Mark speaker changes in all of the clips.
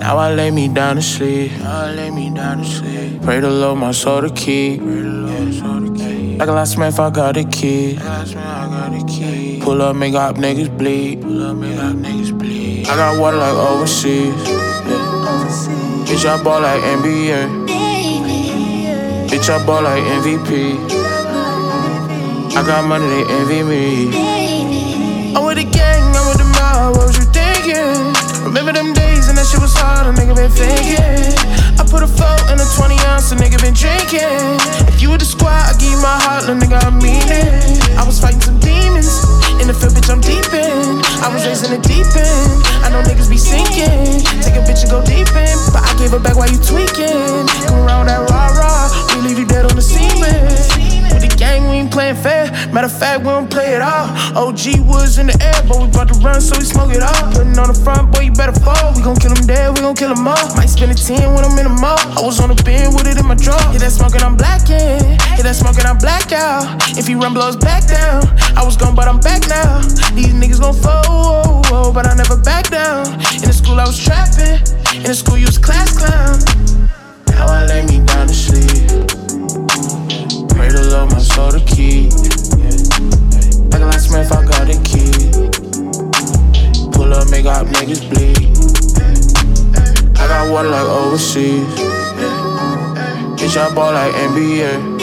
Speaker 1: Now I lay me down to sleep. Pray the Lord my soul to keep. Like a last Smith, I got the key. Pull up, make up niggas bleed. I got water like overseas. Bitch, I ball like NBA. Bitch, I ball like MVP. I got money, they envy me. I'm with the gang, I'm with the mob, what was you thinking? Remember them days and that shit was hard, a nigga been faking. I put a 4 in a 20 ounce, a nigga been drinking. If you with the squad, I give you my heart, little nigga, I mean it. I was fighting some demons, in the field, bitch, I'm deep in. I was raised in the deep end, I know niggas be sinking. Take a bitch and go deep in, but I gave her back while you tweaking. Come around that rah-rah, we leave you dead on the cement. With the gang, we ain't playing fair. Matter of fact, we don't play it all. OG Woods in the air, but we bout to run, so we smoke it all. Putting on the front, boy, you better fall. We gon' kill them dead, we gon' kill them all. Might spend a 10 when I'm in the mall. I was on the bin with it in my drawer. Yeah, that smoking, I'm blacking. Yeah, that smoking, I'm blacked out. If he run, blows back down. I was gone, but I'm back now. These niggas gon' fall, but I never back down. In the school, I was trapping. In the school, you was class clown. Now I lay me down to sleep. Pray the Lord my soul to keep. Like a last Smith, I got the key. Pull up, make up niggas bleed. I got water like overseas. Bitch, I ball like NBA.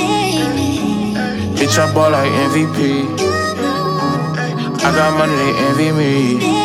Speaker 1: Bitch, I ball like MVP. I got money, they envy me.